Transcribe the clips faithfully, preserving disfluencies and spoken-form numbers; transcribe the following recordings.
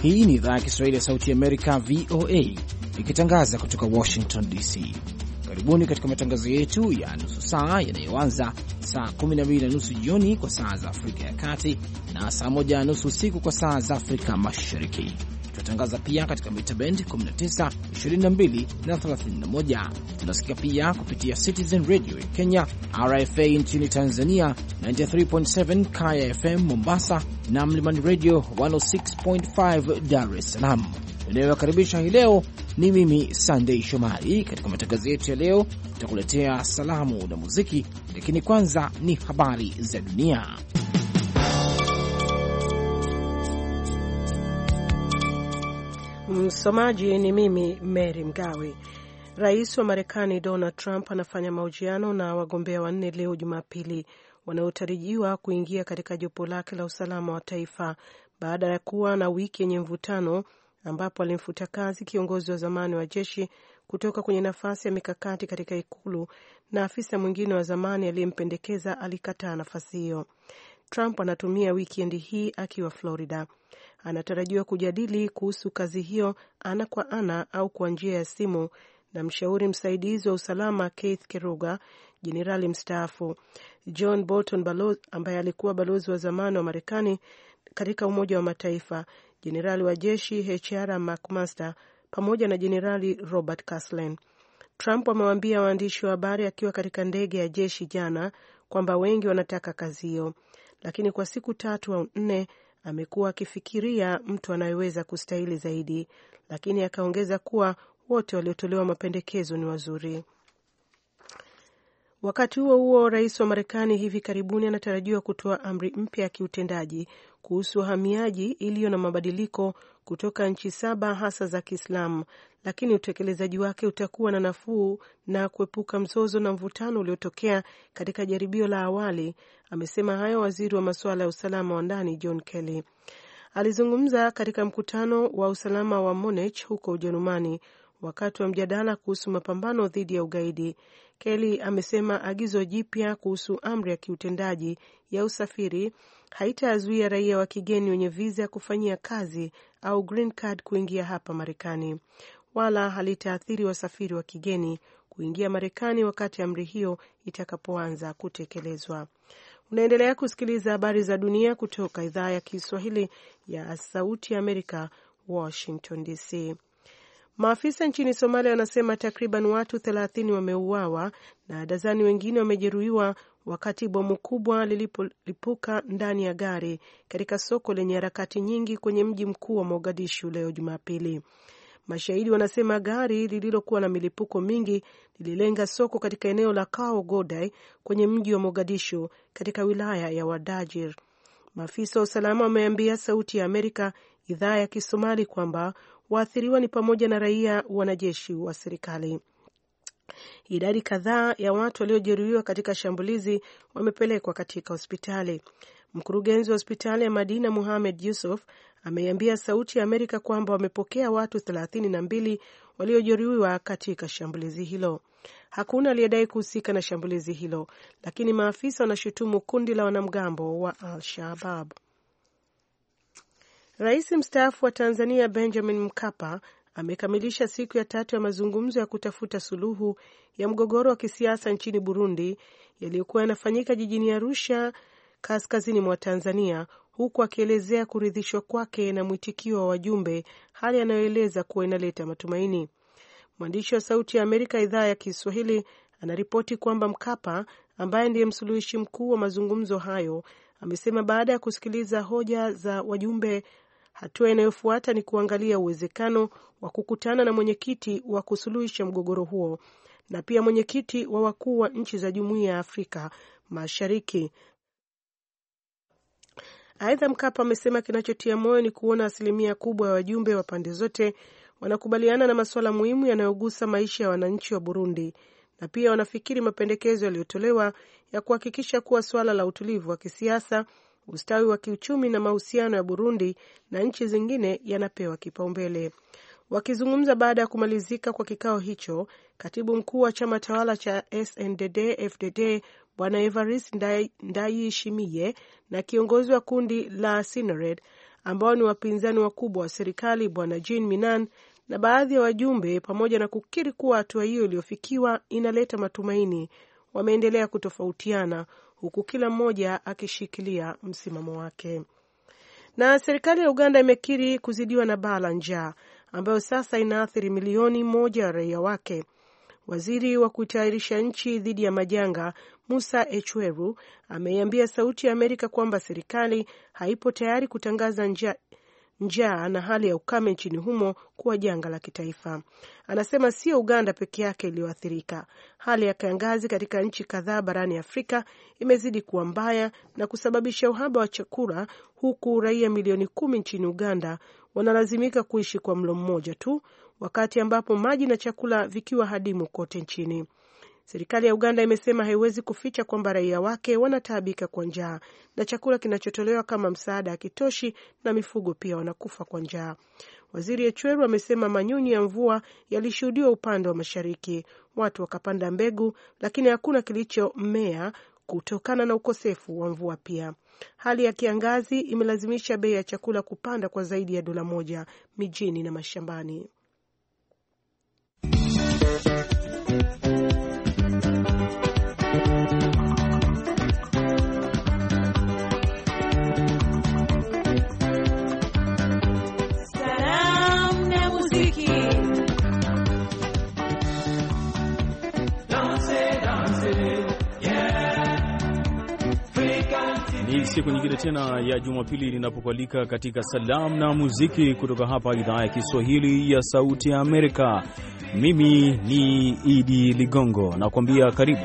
Hii ni idhaa ya Kiswahili ya Sauti ya Amerika, V O A, ikitangaza kutoka Washington D C. Karibuni katika matangazo yetu ya nusu saa yanayoanza saa kumi na mbili na nusu jioni kwa saa za Afrika ya Kati na saa moja na nusu usiku kwa saa za Afrika Mashariki. Tunatangaza pia katika mita bend kumi na tisa, ishirini na mbili na thelathini na moja. Tunasikia pia kupitia Citizen Radio ya Kenya, R F A nchini Tanzania, tisini na tatu nukta saba Kaya F M Mombasa na Mlimani Radio mia sita nukta tano Dar es Salaam. Ninayowakaribisha hii leo ni mimi Sunday Shomari. Katika matangazo yetu ya leo tutakuletea salamu na muziki, lakini kwanza ni habari za dunia. Msomaji ni mimi Mary Mgawe. Rais wa Marekani Donald Trump anafanya mahojiano na wagombea wanne leo Jumapili wanaotarajiwa kuingia katika jopo lake la usalama wa taifa baada ya kuwa na wiki yenye mvutano ambapo alimfuta kazi kiongozi wa zamani wa jeshi kutoka kwenye nafasi ya mikakati katika ikulu na afisa mwingine wa zamani aliyempendekeza alikataa nafasi hiyo. Trump anatumia wikendi hii akiwa Florida. Anatarajiwa kujadili kuhusu kazi hiyo ana kwa ana au kwa njia ya simu na mshauri msaidizi wa usalama Keith Keruga, jenerali mstaafu John Bolton balozi, ambaye alikuwa balozi wa zamani wa Marekani katika Umoja wa Mataifa, jenerali wa jeshi H R McMaster pamoja na jenerali Robert Caslen. Trump amewaambia waandishi wa habari akiwa katika ndege ya jeshi jana kwamba wengi wanataka kazi hiyo, lakini kwa siku tatu au nne amekuwa akifikiria mtu anayeweza kustahili zaidi, lakini akaongeza kuwa wote waliotolewa mapendekezo ni wazuri. Wakati huo huo, rais wa Marekani hivi karibuni anatarajiwa kutoa amri mpya ya kiutendaji kuhusu uhamiaji iliyo na mabadiliko kutoka nchi saba hasa za Kiislamu, lakini utekelezaji wake utakuwa na nafuu na kuepuka mzozo na mvutano uliotokea katika jaribio la awali. Amesema hayo waziri wa masuala ya usalama wa ndani John Kelly. Alizungumza katika mkutano wa usalama wa Munich huko Ujerumani wakati wa mjadala kuhusu mapambano dhidi ya ugaidi. Kelly amesema agizo jipya kuhusu amri ya kiutendaji ya usafiri haitazuia raia wa kigeni wenye visa ya kufanyia kazi au green card kuingia hapa Marekani, wala halitaathiri wasafiri wa kigeni kuingia Marekani wakati amri hiyo itakapoanza kutekelezwa. Unaendelea kusikiliza habari za dunia kutoka idhaa ya Kiswahili ya Sauti ya Amerika, Washington D C. Maafisa nchini Somalia wanasema takriban watu thelathini wameuawa na dazani wengine wamejeruhiwa wakati bomu kubwa lilipolipuka ndani ya gari katika soko lenye harakati nyingi kwenye mji mkuu wa Mogadishu leo Jumapili. Mashahidi wanasema gari lililokuwa na milipuko mingi lililenga soko katika eneo la Kao Godai kwenye mji wa Mogadishu katika wilaya ya Wadajir. Maafisa wa usalama wameambia Sauti ya Amerika idhaa ya Kisomali kwamba waathiriwa ni pamoja na raia, wanajeshi wa serikali. Idadi kadhaa ya watu waliojeruhiwa katika shambulizi wamepelekwa katika hospitali. Mkurugenzi wa hospitali ya Madina Mohamed Yusuf ameiambia Sauti ya Amerika kwamba wamepokea watu thelathini na mbili waliojeruhiwa katika shambulizi hilo. Hakuna aliyedai kuhusika na shambulizi hilo, lakini maafisa wanashutumu kundi la wanamgambo wa Al-Shabaab. Rais mstaafu wa Tanzania Benjamin Mkapa amekamilisha siku ya tatu ya mazungumzo ya kutafuta suluhu ya mgogoro wa kisiasa nchini Burundi yaliyokuwa yanafanyika jijini Arusha, kaskazini mwa Tanzania, huku akielezea kuridhishwa kwake na mwitikio wa wajumbe, hali anayoeleza kuwa inaleta matumaini. Mwandishi wa Sauti ya Amerika idhaa ya Kiswahili anaripoti kwamba Mkapa, ambaye ndiye msuluhishi mkuu wa mazungumzo hayo, amesema baada ya kusikiliza hoja za wajumbe, hatua inayofuata ni kuangalia uwezekano wa kukutana na mwenyekiti wa kusuluhisha mgogoro huo na pia mwenyekiti wa wakuu wa nchi za Jumuiya ya Afrika Mashariki. Aidha, Mkapa amesema kinachotia moyo ni kuona asilimia kubwa ya wajumbe wa pande zote wanakubaliana na masuala muhimu yanayogusa maisha ya wananchi wa Burundi, na pia wanafikiri mapendekezo yaliyotolewa ya kuhakikisha kuwa swala la utulivu wa kisiasa, ustawi wa kiuchumi na mahusiano ya Burundi na nchi zingine yanapewa kipaumbele. Wakizungumza baada ya kumalizika kwa kikao hicho, katibu mkuu wa chama tawala cha S N D D F D D Bwana Evariste Ndayishimiye na kiongozi wa kundi la Sinared ambao ni wapinzani wakubwa wa serikali Bwana Jean Minan na baadhi ya wajumbe, pamoja na kukiri kuwa hatua hiyo iliyofikiwa inaleta matumaini, wameendelea kutofautiana huku kila mmoja akishikilia msimamo wake. Na serikali ya Uganda imekiri kuzidiwa na baa la njaa ambayo sasa inaathiri milioni moja ya raia wake. Waziri wa kutayarisha nchi dhidi ya majanga Musa Echweru ameiambia Sauti ya Amerika kwamba serikali haipo tayari kutangaza njaa njaa na hali ya ukame nchini humo kuwa janga la kitaifa. Anasema sio Uganda peke yake iliyoathirika. Hali ya kiangazi katika nchi kadhaa barani Afrika imezidi kuwa mbaya na kusababisha uhaba wa chakula, huku raia milioni kumi nchini Uganda wanalazimika kuishi kwa mlo mmoja tu, wakati ambapo maji na chakula vikiwa hadimu kote nchini. Serikali ya Uganda imesema haiwezi kuficha kwamba raia wake wanataabika kwa njaa na chakula kinachotolewa kama msaada hakitoshi na mifugo pia wanakufa kwa njaa. Waziri Echweru amesema manyunyu ya mvua yalishuhudiwa upande wa mashariki. Watu wakapanda mbegu lakini hakuna kilichomea kutokana na ukosefu wa mvua pia. Hali ya kiangazi imelazimisha bei ya chakula kupanda kwa zaidi ya dola moja mijini na mashambani. Ni siku nyingine tena ya Jumapili ninapokualika katika salamu na muziki kutoka hapa idhaa ya Kiswahili ya Sauti ya Amerika. Mimi ni Idi Ligongo na kuambia karibu.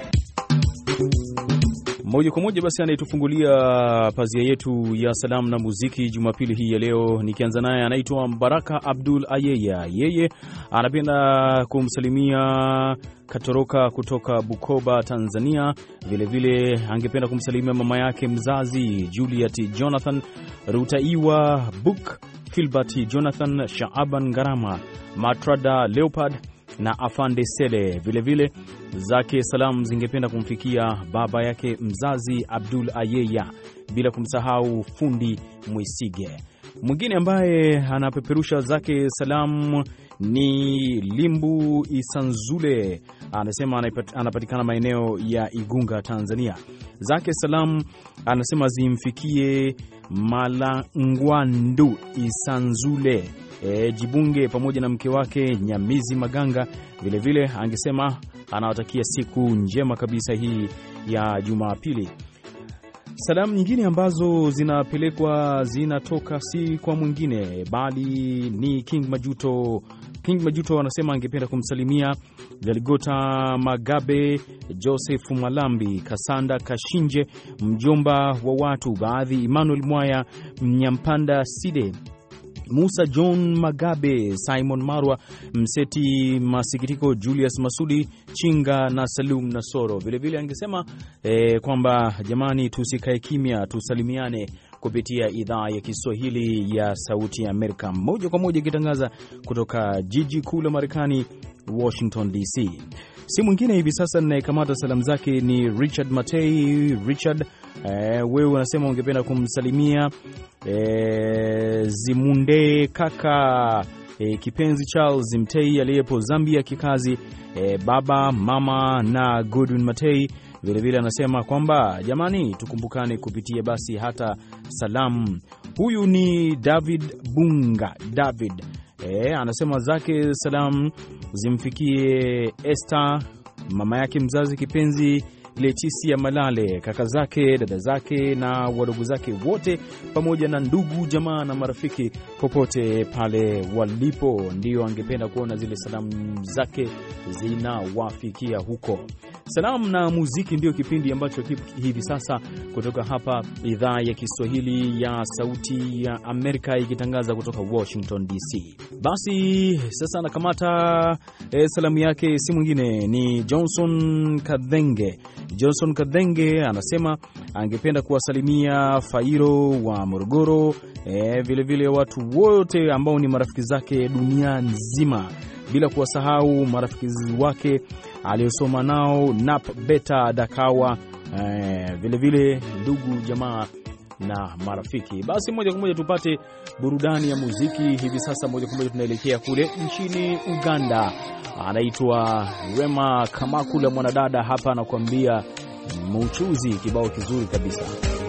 Moja kwa moja basi anayetufungulia pazia yetu ya salamu na muziki Jumapili hii ya leo, nikianza naye, anaitwa Baraka Abdul Ayeya. Yeye anapenda kumsalimia Katoroka kutoka Bukoba, Tanzania. Vile vile angependa kumsalimia mama yake mzazi Juliet Jonathan Rutaiwa Book, Filbert Jonathan, Shaaban Ngarama, Matrada Leopard na Afande Sele. Vile vile zake salamu zingependa kumfikia baba yake mzazi Abdul Ayeya, bila kumsahau fundi Mwisige. Mwingine ambaye anapeperusha zake salamu ni Limbu Isanzule, anasema anapatikana maeneo ya Igunga, Tanzania. Zake salamu anasema zimfikie Malangwandu Isanzule E, Jibunge pamoja na mke wake Nyamizi Maganga. Vile vile angesema anawatakia siku njema kabisa hii ya Jumapili. Salamu nyingine ambazo zinapelekwa zinatoka si kwa mwingine bali ni King Majuto. King Majuto anasema angependa kumsalimia Galigota Magabe, Joseph Malambi, Kasanda Kashinje, mjomba wa watu baadhi, Emmanuel Mwaya, Mnyampanda Side, Musa John Magabe, Simon Marwa, Mseti Masikitiko, Julius Masudi Chinga na Salum Nasoro. Vile vile angesema eh, kwamba jamani, tusikae kimya, tusalimiane kupitia idhaa ya Kiswahili ya Sauti ya Amerika, moja kwa moja ikitangaza kutoka jiji kuu la Marekani, Washington D C. Si mwingine hivi sasa ninayekamata salamu zake ni Richard Matei. Richard, eh, wewe unasema ungependa kumsalimia eh, Zimunde kaka eh, kipenzi Charles Mtei aliyepo Zambia kikazi, eh, baba mama na Godwin Matei. Vile vile anasema kwamba jamani, tukumbukane kupitia basi hata salamu. Huyu ni David Bunga David. E, anasema zake salamu zimfikie Esther, mama yake mzazi kipenzi Leticia Malale, kaka zake, dada zake na wadogo zake wote, pamoja na ndugu jamaa na marafiki popote pale walipo. Ndio angependa kuona zile salamu zake zinawafikia huko. Salamu na muziki ndio kipindi ambacho kipo hivi sasa kutoka hapa idhaa ya Kiswahili ya Sauti ya Amerika, ikitangaza kutoka Washington D C. Basi sasa nakamata e, salamu yake si mwingine ni Johnson Kadhenge. Johnson Kadhenge anasema angependa kuwasalimia Fairo wa Morogoro, e, vile vile watu wote ambao ni marafiki zake dunia nzima, bila kuwasahau marafiki wake aliyosoma nao Nap Beta Dakawa, e, vile vile ndugu jamaa na marafiki. Basi moja kwa moja tupate burudani ya muziki hivi sasa. Moja kwa moja tunaelekea kule nchini Uganda. Anaitwa Rema Kamakula, mwanadada hapa anakuambia Muchuzi, kibao kizuri kabisa.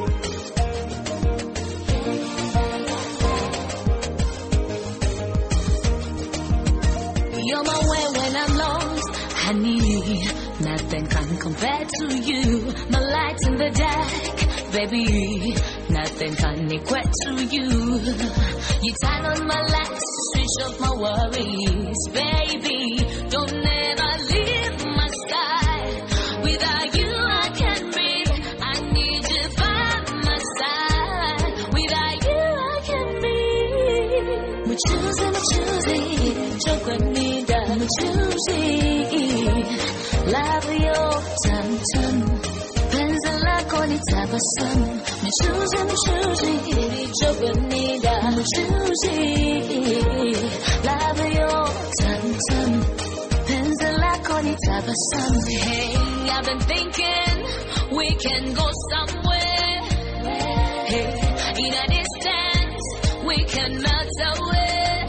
You're my way when I'm lost, honey. Nothing can compare to you. My light in the dark, baby. Nothing can equate to you. You turn on my lights, switch off my worries, baby. Don't ever leave my side. Without you I can't breathe. I need you by my side. Without you I can't breathe. We're choosing, we're choosing. Chocolate, we're choosing. Love your tum tum. Penzi lako ni tabasamu. I'm choosing, I'm choosing. Chocolate, I'm choosing. Love your tum tum. Penzi lako ni tabasamu. Hey, I've been thinking we can go somewhere. Hey, in a distance we can melt away.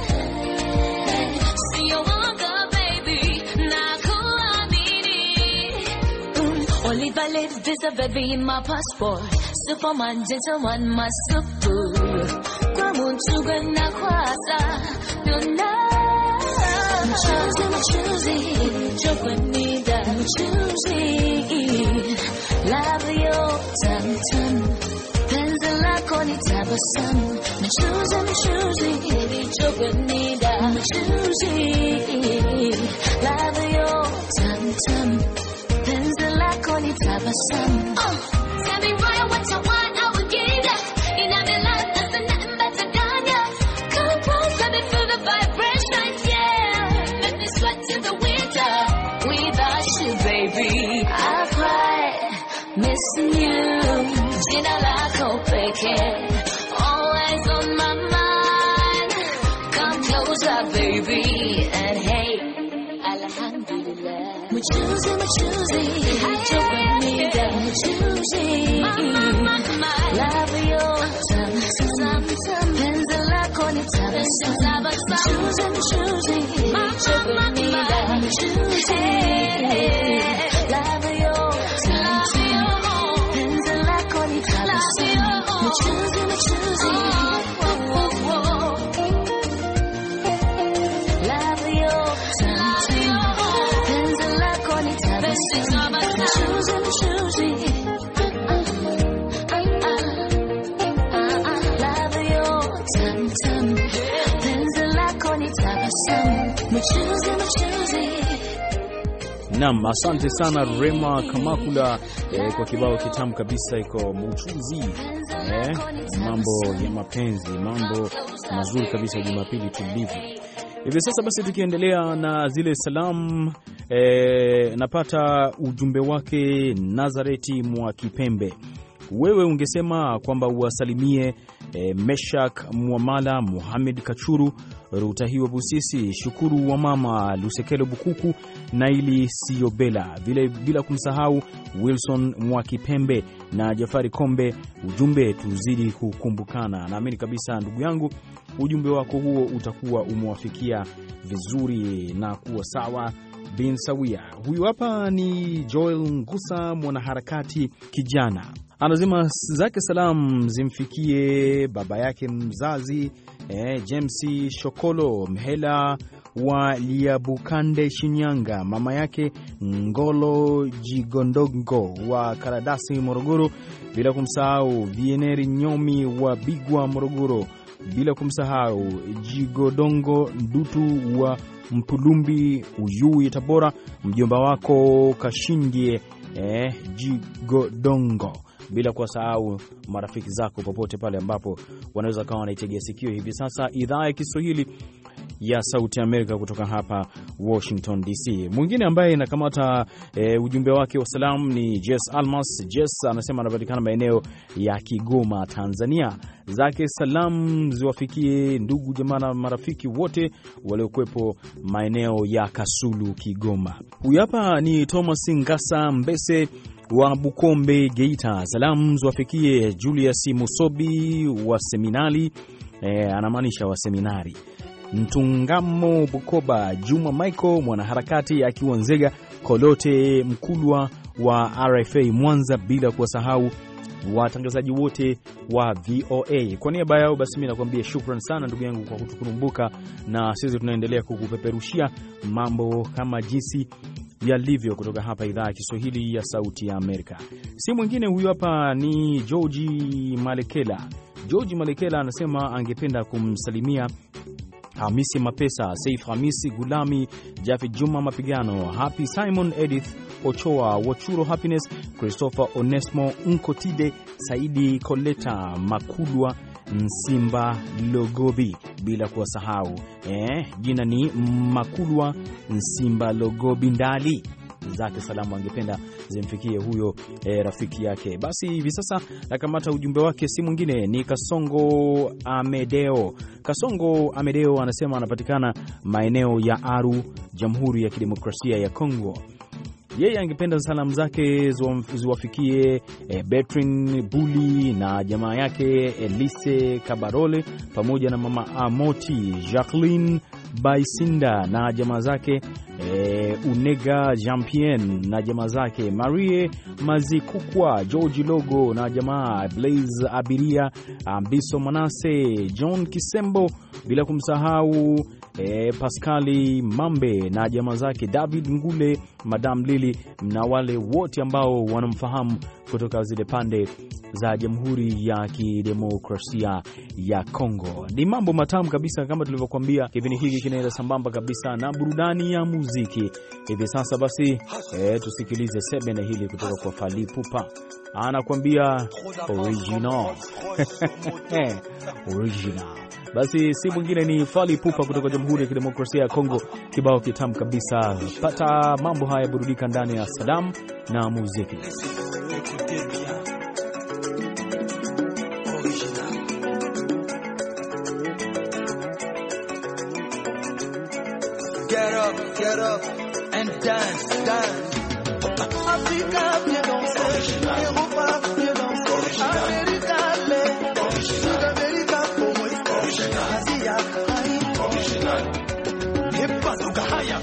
See you walk up, baby. Only valid visa, baby, in my passport. Superman, gentleman, my super. Kwa munchuga na kwasa, no no. I'm choosing, I'm choosing. Chocolate, I'm choosing. Love your tum tum. Penzi lako ni tabasamu. I'm choosing, I'm choosing. Chocolate, I'm choosing. Love your tum tum. Oh, tell me right what you want, I will give ya. In my life, there's nothing better than ya. Come close, let me feel the vibrations, yeah. Make me sweat in the winter. Without you, baby, I cry, missing you. Jina lako pekee, always on my mind. Come closer, baby, and hey, alhamdulillah. We're choosing, we're choosing. Chocolate, we're choosing. Love your tum tum. Penzi lako ni tabasamu. We're choosing, we're choosing. Chocolate, we're choosing. Love your tum tum. Penzi lako ni tabasamu. We're choosing, we're choosing. Love your tum tum. I'm choosing, I'm choosing. Love your tum tum. Penzi lako ni tabasamu. I'm choosing, I'm choosing. Naam, asante sana Rema Kamakula eh, kwa kibao kitamu kabisa iko Muchuzi. Eh, mambo ya mapenzi, mambo mazuri kabisa Jumapili tulivu. Hivi sasa basi tukiendelea na zile salamu, e, napata ujumbe wake Nazareti mwa Kipembe. Wewe ungesema kwamba uwasalimie e, Meshak Mwamala, Muhammad Kachuru, Rutahiwa Busisi, Shukuru wa mama Lusekelo Bukuku na ili Siobela, vile bila kumsahau Wilson mwa Kipembe na Jafari Kombe. Ujumbe tuzidi kukumbukana. Naamini kabisa ndugu yangu ujumbe wako huo utakuwa umewafikia vizuri na kuwa sawa bin sawia. Huyu hapa ni Joel Ngusa, mwanaharakati kijana. Anasema zake salam zimfikie baba yake mzazi eh, James Shokolo Mhela wa Liabukande Shinyanga, mama yake Ngolo Jigondongo wa Karadasi Morogoro, bila kumsahau Vieneri Nyomi wa Bigwa Morogoro, bila kumsahau Jigodongo Ndutu wa Mpulumbi Uyui Tabora, mjomba wako Kashindie eh, Jigodongo, bila kuwasahau marafiki zako popote pale ambapo wanaweza kawa wanaitegea sikio hivi sasa idhaa ya Kiswahili ya Sauti Amerika kutoka hapa Washington D C. Mwingine ambaye inakamata e, ujumbe wake wa salamu ni Jess Almas. Jess anasema anapatikana maeneo ya Kigoma, Tanzania. Zake salamu ziwafikie ndugu jamaa na marafiki wote waliokuepo maeneo ya Kasulu, Kigoma. Huyu hapa ni Thomas Ngasa Mbese wa Bukombe Geita. Salamu ziwafikie Julius Musobi wa seminari, e, anamaanisha wa seminari Mtungamo Bukoba, Juma Michael mwanaharakati akiwa Nzega, Kolote Mkulwa wa R F A Mwanza, bila kuwasahau watangazaji wote wa V O A. Kwa niaba yao basi mimi nakwambia shukrani sana ndugu yangu kwa kutukumbuka, na sisi tunaendelea kukupeperushia mambo kama jinsi yalivyo kutoka hapa idhaa ya Kiswahili ya Sauti ya Amerika. Si mwingine huyu hapa ni George Malekela. George Malekela anasema angependa kumsalimia Hamisi Mapesa, Saif Hamisi Gulami, Jafet Juma Mapigano, Happy Simon, Edith Ochoa, Wachuro Happiness, Christopher Onesmo Nkotide, Saidi Koleta Makulwa, Nsimba Logobi, bila kuwasahau eh, jina ni Makulwa Nsimba Logobi Ndali. Zake salamu angependa zimfikie huyo e, rafiki yake. Basi hivi sasa nakamata ujumbe wake, si mwingine ni Kasongo Amedeo. Kasongo Amedeo anasema anapatikana maeneo ya Aru, Jamhuri ya Kidemokrasia ya Kongo. Yeye angependa salamu zake ziwafikie e, Betrin Buli na jamaa yake Elise Kabarole, pamoja na mama Amoti Jacqueline Baisinda na jamaa zake e, Unega Jampien na jamaa zake Marie Mazikukwa, George Logo na jamaa Blaze Abiria, Ambiso Manase, John Kisembo, bila kumsahau e, Pascali Mambe na jamaa zake David Ngule, Madam Lili na wale wote ambao wanamfahamu kutoka zile pande za Jamhuri ya Kidemokrasia ya Kongo. Ni mambo matamu kabisa kama tulivyokuambia. Kipindi hiki kinaenda sambamba kabisa na burudani ya muziki. Hivi sasa basi e, tusikilize sebene hili kutoka kwa Fally Ipupa. Anakuambia original. Original. Basi si mwingine ni Fally Ipupa kutoka Jamhuri ya Kidemokrasia ya Kongo, kibao kitamu kabisa. Pata mambo haya, burudika ndani ya Salam na muziki. Get up, get up and dance, dance. Africa, viens danser. Europa, viens danser. America, viens. Sud-America, pour moi. Asia, original. Et pas tout gahaya.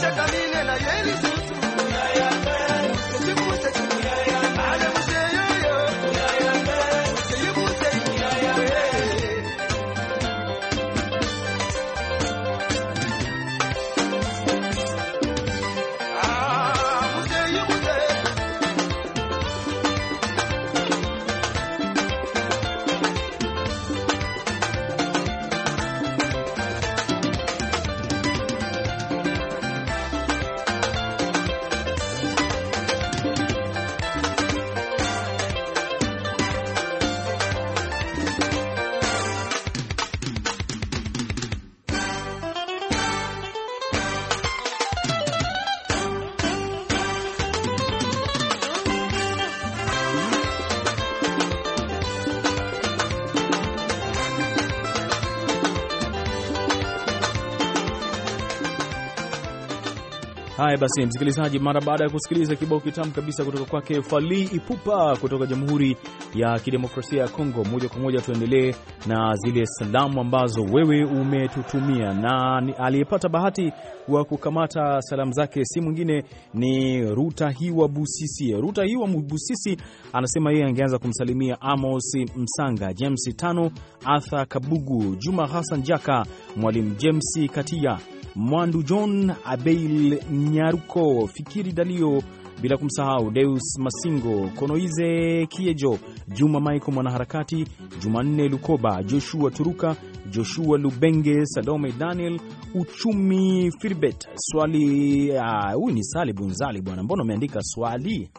Haya basi msikilizaji, mara baada ya kusikiliza kibao kitamu kabisa kutoka kwake Fally Ipupa kutoka Jamhuri ya Kidemokrasia ya Kongo, moja kwa moja tuendelee na zile salamu ambazo wewe umetutumia, na aliyepata bahati wa kukamata salamu zake si mwingine ni Ruta Hiwa Busisi. Ruta Hiwa Busisi anasema yeye angeanza kumsalimia Amos Msanga, James Tano, Arthur Kabugu, Juma Hassan Jaka, Mwalimu James Katia, Mwandu John, Abeil Nyaruko, Fikiri Dalio, bila kumsahau Deus Masingo, Konoize Kiejo, Juma Maiko mwanaharakati, Jumanne Lukoba, Joshua Turuka, Joshua Lubenge, Salome Daniel, Uchumi Firbet, Swali, huyu uh, ni Sali Bunzali bwana, mbona umeandika Swali?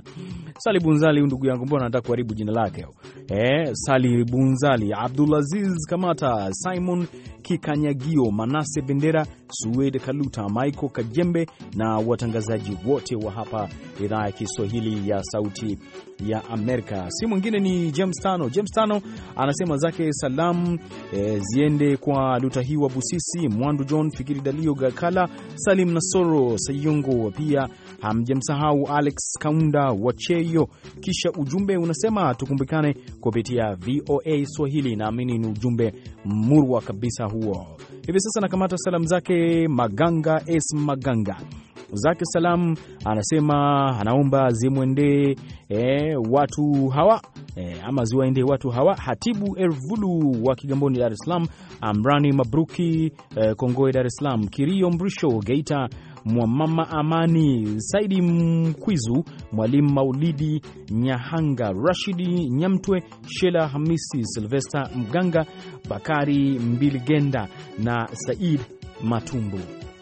Sali Bunzali ndugu yangu, mbona nataka kuharibu jina lake? Eh, Sali Bunzali, Abdulaziz Kamata, Simon Kikanyagio, Manase Bendera, Suede Kaluta, Maiko Kajembe na watangazaji wote wa hapa idhaa ya Kiswahili ya Sauti ya Amerika. Si mwingine ni James Tano. James Tano anasema zake salamu e, ziende kwa Ruta Hiwa Busisi, Mwandu John, Fikiri Dalio, Gakala, Salim Nasoro, Sayongo, pia hamjamsahau Alex Kaunda Wacheyo. Kisha ujumbe unasema tukumbukane kupitia V O A Swahili. Naamini ni ujumbe murwa kabisa huo. Hivi sasa nakamata salamu zake Maganga S Maganga. Zake salamu anasema anaomba zimwende e, watu hawa e, ama ziwaende watu hawa: Hatibu Ervulu wa Kigamboni Dar es Salaam, Amrani Mabruki e, Kongoe Dar es Salaam, Kirio Mrisho Geita, Mwamama Amani, Saidi Mkwizu, Mwalimu Maulidi Nyahanga, Rashidi Nyamtwe, Shela Hamisi, Sylvester Mganga, Bakari Mbiligenda na Said Matumbu.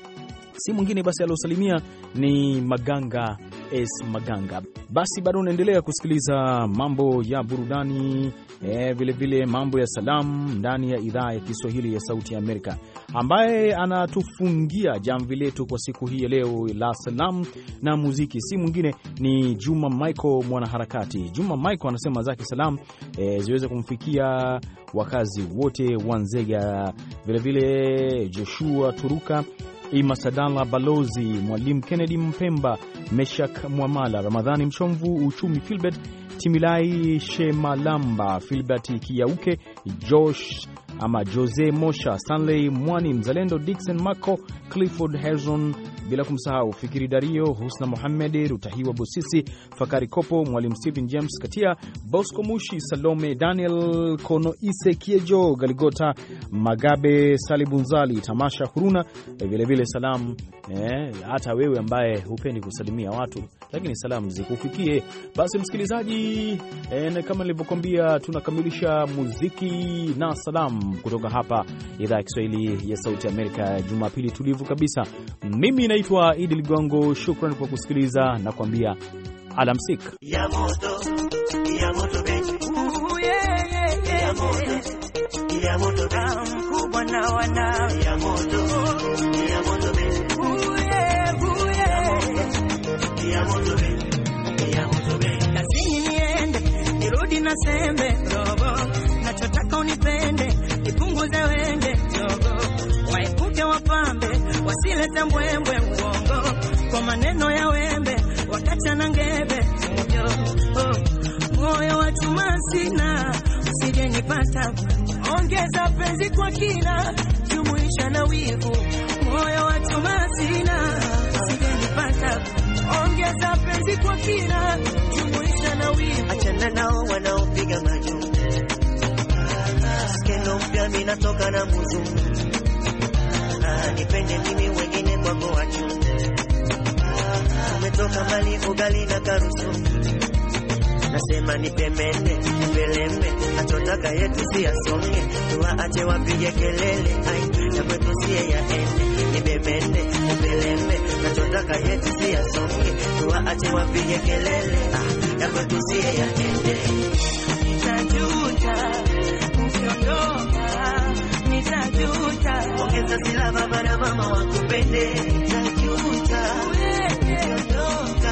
Si mwingine basi aliosalimia ni Maganga S Maganga. Basi bado unaendelea kusikiliza mambo ya burudani, e, vile vile mambo ya salamu ndani ya idhaa ya Kiswahili ya Sauti ya Amerika. Ambaye anatufungia jamvi letu kwa siku hii ya leo la salamu na muziki si mwingine ni Juma Michael mwanaharakati. Juma Michael anasema zake salamu e, ziweze kumfikia wakazi wote wa Nzega, vile vile Joshua Turuka, Ima Sadala Balozi, Mwalimu Kennedy Mpemba, Meshak Mwamala, Ramadhani Mchomvu, Uchumi Filbert, Timilai Shemalamba, Filbert Kiauke, Josh ama Jose Mosha, Stanley Mwani Mzalendo, Dixon Mako, Clifford Herzon, bila kumsahau Fikiri Dario, Husna Mohamed, Ruta Hiwa Busisi, Fakari Kopo, Mwalimu Stephen James Katia, Bosco Mushi, Salome Daniel, Kono Ise Kiejo, Galigota Magabe, Salibunzali, Tamasha Huruna, vile vile salamu eh, hata wewe ambaye hupendi kusalimia watu lakini salamu zikufikie. Basi msikilizaji, eh, kama nilivyokuambia tunakamilisha muziki na salamu kutoka hapa idhaa ya Kiswahili ya Sauti ya Amerika, Jumapili tulivu kabisa. Mimi naitwa Idi Ligongo, shukrani kwa kusikiliza na kuambia alamsik. Ya moto, ya moto baby. Ooh, yeah, yeah, yeah. Ya moto, ya moto baby. Mkubwa na wana. Ya moto, ya moto baby. Ooh, yeah, ooh, yeah. Ya moto baby, ya moto baby. Kazini niende, nirudi na sembe robo. Nachotaka unipende, nipunguze wende jogo. Waepuke wapambe, wasilete mbwembwe uongo. Kwa maneno ya wembe, wakati anangebe moyo. Oh, moyo wa chuma sina, usije nipata. Ongeza penzi kwa kina, jumuisha na wivu. Moyo wa chuma sina. ongeza penzi kwa kina, jumuisha na wivu. Achana nao wanaopiga majuu, skendo mpya mimi natoka na muzungu. Ah, nipende mimi wengine kwako wachu. Umetoka mbali ugali na karusu. Nasema nipemene, nipeleme, achotaka yetu si yasonge. Tuwaache wapige kelele, ai, ya kwetu siye yaende. Nipemene, nipeleme, achotaka yetu si yasonge. Tuwaache wapige kelele, ah, ya kwetu siye yaende. Nitajuta, ukiondoka, nitajuta. Ongeza sila baba na mama wakupende. Nitajuta, ukiondoka,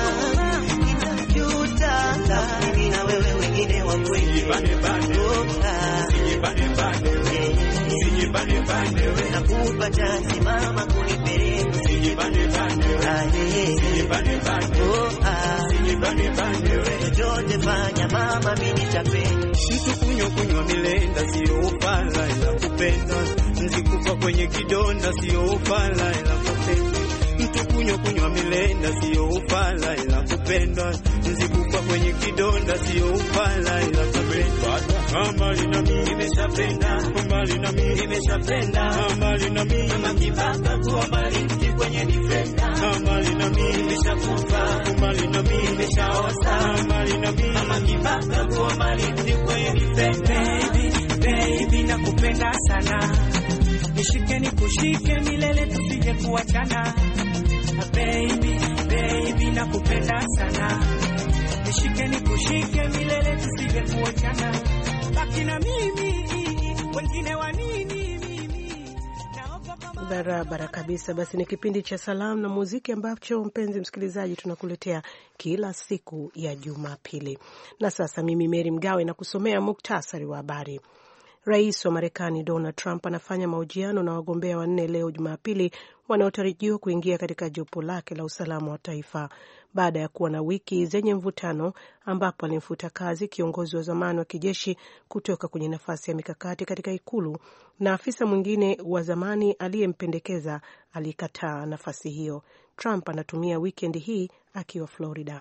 nitajuta. Mimi na wewe wengine wakwende. Sijibane bane, sijibane bane, sijibane bane. Nakupa chance mama kunipeleka. Sijibane bane, sijibane bane, sijibane bane. Chochote fanya mama mimi nitapenda. Mtu kunywa kunywa milenda sio ufala ila kupenda. Nzikufa kwenye kidonda sio ufala ila kupenda. Mtu kunywa kunywa milenda sio ufala ila kupenda. Nzikufa kwenye kidonda sio ufala ila kupenda. Mbali na mimi nimeshapenda, mbali na mimi nimeshapenda, mbali na mimi kama kibaka kwa mbali kwenye defender. Mbali na mimi nimeshakufa, mbali na mimi nimeshaosa, mbali na mimi kama kibaka kwa mbali kwenye defender. Baby, baby nakupenda sana. Nishike nikushike milele tusije kuachana. Baby, baby nakupenda sana. Nishike nikushike milele tusije kuachana. Baki na mimi, wengine wa nini mimi? Barabara kabisa. Basi ni kipindi cha salamu na muziki ambacho mpenzi msikilizaji tunakuletea kila siku ya Jumapili. Na sasa mimi Mary Mgawe na kusomea muktasari wa habari. Rais wa Marekani Donald Trump anafanya mahojiano na wagombea wanne leo Jumapili wanaotarajiwa kuingia katika jopo lake la usalama wa taifa baada ya kuwa na wiki zenye mvutano ambapo alimfuta kazi kiongozi wa zamani wa kijeshi kutoka kwenye nafasi ya mikakati katika ikulu na afisa mwingine wa zamani aliyempendekeza alikataa nafasi hiyo. Trump anatumia weekend hii akiwa Florida.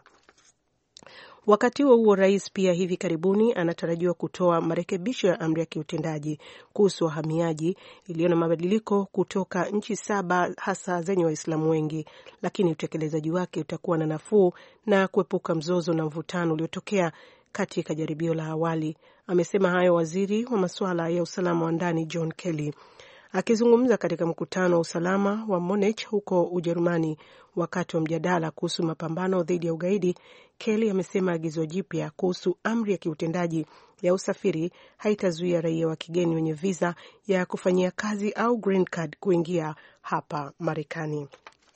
Wakati huo huo, rais pia hivi karibuni anatarajiwa kutoa marekebisho ya amri ya kiutendaji kuhusu wahamiaji iliyo na mabadiliko kutoka nchi saba hasa zenye Waislamu wengi, lakini utekelezaji wake utakuwa na nafuu na kuepuka mzozo na mvutano uliotokea katika jaribio la awali. Amesema hayo waziri wa masuala ya usalama wa ndani John Kelly akizungumza katika mkutano wa usalama wa Munich huko Ujerumani wakati wa mjadala kuhusu mapambano dhidi ya ugaidi. Kelly amesema agizo jipya kuhusu amri ya kiutendaji ya usafiri haitazuia raia wa kigeni wenye visa ya kufanyia kazi au green card kuingia hapa Marekani.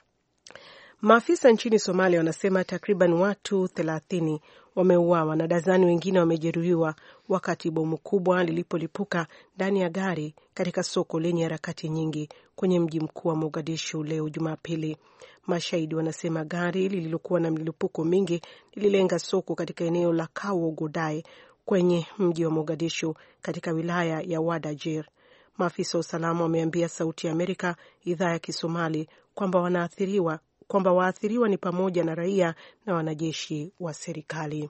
Maafisa nchini Somalia wanasema takriban watu thelathini wameuawa na dazani wengine wamejeruhiwa wakati bomu kubwa lilipolipuka ndani ya gari katika soko lenye harakati nyingi kwenye mji mkuu wa Mogadishu leo Jumapili. Mashahidi wanasema gari lililokuwa na milipuko mingi lililenga soko katika eneo la Kawo Godai kwenye mji wa Mogadishu katika wilaya ya Wadajir. Maafisa wa usalama wameambia Sauti ya Amerika idhaa ya Kisomali kwamba wanaathiriwa kwamba waathiriwa ni pamoja na raia na wanajeshi wa serikali.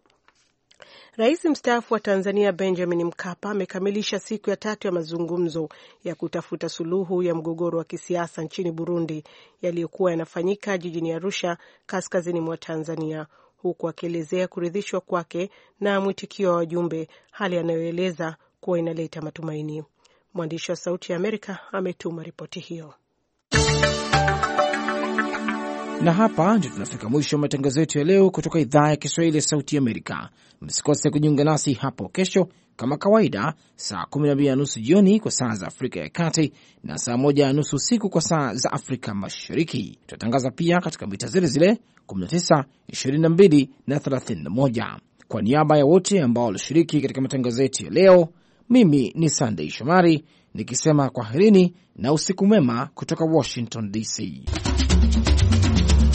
Rais mstaafu wa Tanzania Benjamin Mkapa amekamilisha siku ya tatu ya mazungumzo ya kutafuta suluhu ya mgogoro wa kisiasa nchini Burundi yaliyokuwa yanafanyika jijini Arusha kaskazini mwa Tanzania, huku akielezea kuridhishwa kwake na mwitikio wa wajumbe, hali anayoeleza kuwa inaleta matumaini. Mwandishi wa Sauti ya Amerika ametuma ripoti hiyo. Na hapa ndio tunafika mwisho wa matangazo yetu ya leo kutoka idhaa ya Kiswahili ya Sauti ya Amerika. Msikose kujiunga nasi hapo kesho kama kawaida saa kumi na mbili na nusu jioni kwa saa za Afrika ya Kati na saa moja na nusu usiku kwa saa za Afrika Mashariki. Tutatangaza pia katika mita zile zile kumi na tisa, ishirini na mbili na thelathini na moja. Kwa niaba ya wote ambao walishiriki katika matangazo yetu ya leo, mimi ni Sunday Shomari nikisema kwaherini na usiku mwema kutoka Washington D C.